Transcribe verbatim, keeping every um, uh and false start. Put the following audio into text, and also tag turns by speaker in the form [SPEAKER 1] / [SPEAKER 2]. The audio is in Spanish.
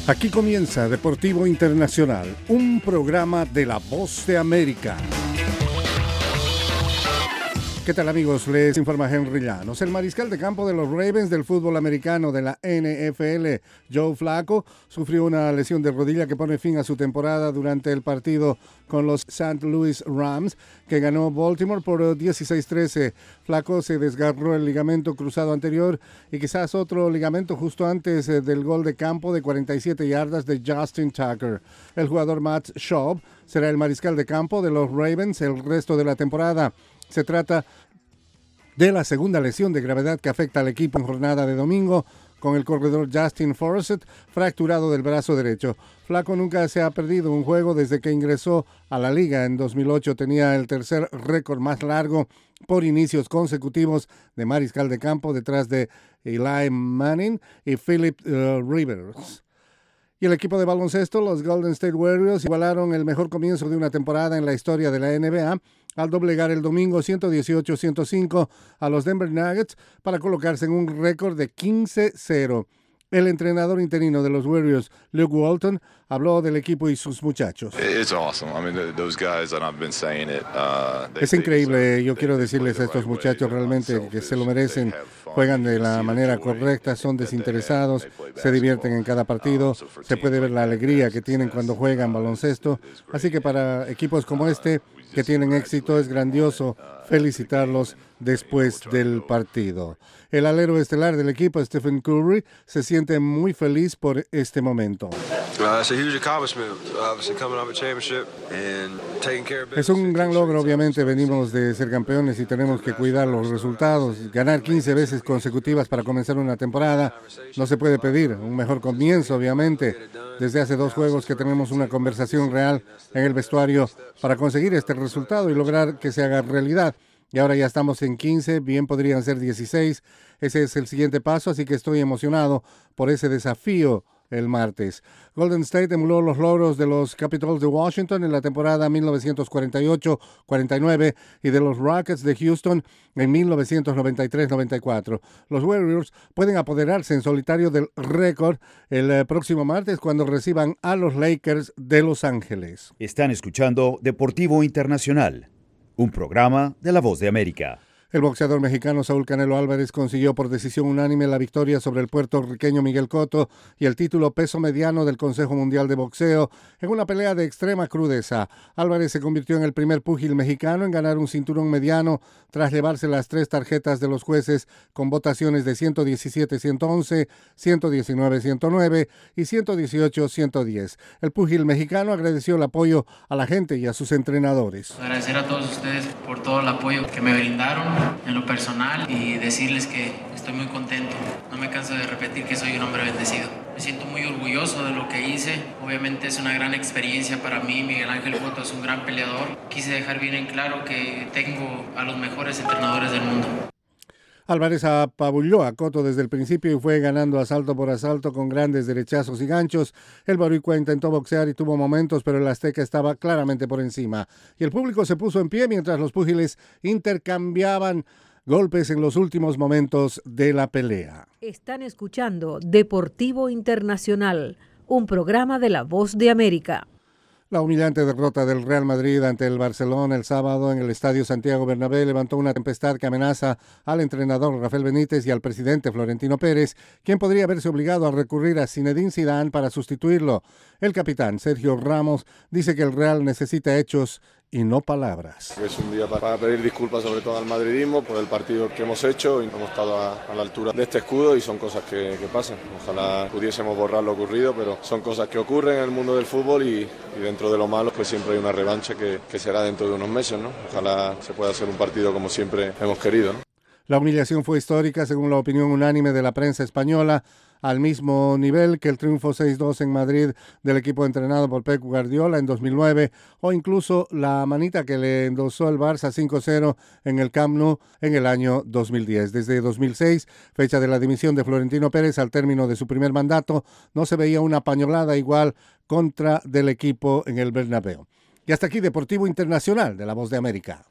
[SPEAKER 1] Aquí comienza Deportivo Internacional, un programa de La Voz de América. ¿Qué tal, amigos? Les informa Henry Llanos. El mariscal de campo de los Ravens del fútbol americano de la N F L, Joe Flacco, sufrió una lesión de rodilla que pone fin a su temporada durante el partido con los Saint Louis Rams, que ganó Baltimore por dieciséis trece. Flacco se desgarró el ligamento cruzado anterior y quizás otro ligamento justo antes del gol de campo de cuarenta y siete yardas de Justin Tucker. El jugador Matt Schaub será el mariscal de campo de los Ravens el resto de la temporada. Se trata de la segunda lesión de gravedad que afecta al equipo en jornada de domingo, con el corredor Justin Forsett fracturado del brazo derecho. Flacco nunca se ha perdido un juego desde que ingresó a la liga en dos mil ocho. Tenía el tercer récord más largo por inicios consecutivos de mariscal de campo, detrás de Eli Manning y Philip uh, Rivers. Y el equipo de baloncesto, los Golden State Warriors, igualaron el mejor comienzo de una temporada en la historia de la N B A al doblegar el domingo ciento dieciocho a ciento cinco a los Denver Nuggets para colocarse en un récord de quince cero. El entrenador interino de los Warriors, Luke Walton, habló del equipo y sus muchachos. Es increíble, yo quiero decirles a estos muchachos realmente que se lo merecen, juegan de la manera correcta, son desinteresados, se divierten en cada partido, se puede ver la alegría que tienen cuando juegan baloncesto, así que para equipos como este, que tienen éxito, es grandioso felicitarlos después del partido. El alero estelar del equipo, Stephen Curry, se siente muy feliz por este momento. Es un gran logro, obviamente venimos de ser campeones y tenemos que cuidar los resultados. Ganar quince veces consecutivas para comenzar una temporada no se puede pedir. Un mejor comienzo, obviamente. Desde hace dos juegos que tenemos una conversación real en el vestuario para conseguir este resultado y lograr que se haga realidad. Y ahora ya estamos en quince, bien podrían ser dieciséis. Ese es el siguiente paso, así que estoy emocionado por ese desafío el martes. Golden State emuló los logros de los Capitals de Washington en la temporada mil novecientos cuarenta y ocho cuarenta y nueve y de los Rockets de Houston en mil novecientos noventa y tres noventa y cuatro. Los Warriors pueden apoderarse en solitario del récord el eh, próximo martes cuando reciban a los Lakers de Los Ángeles.
[SPEAKER 2] Están escuchando Deportivo Internacional, un programa de La Voz de América.
[SPEAKER 1] El boxeador mexicano Saúl Canelo Álvarez consiguió por decisión unánime la victoria sobre el puertorriqueño Miguel Cotto y el título peso mediano del Consejo Mundial de Boxeo en una pelea de extrema crudeza. Álvarez se convirtió en el primer púgil mexicano en ganar un cinturón mediano tras llevarse las tres tarjetas de los jueces con votaciones de ciento diecisiete a ciento once, ciento diecinueve a ciento nueve y ciento dieciocho a ciento diez. El púgil mexicano agradeció el apoyo a la gente y a sus entrenadores.
[SPEAKER 3] Agradecer a todos ustedes por todo el apoyo que me brindaron en lo personal y decirles que estoy muy contento. No me canso de repetir que soy un hombre bendecido. Me siento muy orgulloso de lo que hice. Obviamente es una gran experiencia para mí. Miguel Ángel Cotto es un gran peleador. Quise dejar bien en claro que tengo a los mejores entrenadores del mundo.
[SPEAKER 1] Álvarez apabulló a Cotto desde el principio y fue ganando asalto por asalto con grandes derechazos y ganchos. El boricua intentó boxear y tuvo momentos, pero el azteca estaba claramente por encima. Y el público se puso en pie mientras los púgiles intercambiaban golpes en los últimos momentos de la pelea.
[SPEAKER 4] Están escuchando Deportivo Internacional, un programa de La Voz de América.
[SPEAKER 1] La humillante derrota del Real Madrid ante el Barcelona el sábado en el Estadio Santiago Bernabéu levantó una tempestad que amenaza al entrenador Rafael Benítez y al presidente Florentino Pérez, quien podría verse obligado a recurrir a Zinedine Zidane para sustituirlo. El capitán Sergio Ramos dice que el Real necesita hechos y no palabras.
[SPEAKER 5] Es un día para pedir disculpas sobre todo al madridismo por el partido que hemos hecho y hemos estado a, a la altura de este escudo y son cosas que, que pasan. Ojalá pudiésemos borrar lo ocurrido, pero son cosas que ocurren en el mundo del fútbol y, y dentro de lo malo pues siempre hay una revancha que, que será dentro de unos meses, ¿no? Ojalá se pueda hacer un partido como siempre hemos querido, ¿no?
[SPEAKER 1] La humillación fue histórica según la opinión unánime de la prensa española, al mismo nivel que el triunfo seis dos en Madrid del equipo entrenado por Pep Guardiola en dos mil nueve o incluso la manita que le endosó el Barça cinco cero en el Camp Nou en el año dos mil diez. Desde dos mil seis, fecha de la dimisión de Florentino Pérez al término de su primer mandato, no se veía una pañolada igual contra del equipo en el Bernabéu. Y hasta aquí Deportivo Internacional de La Voz de América.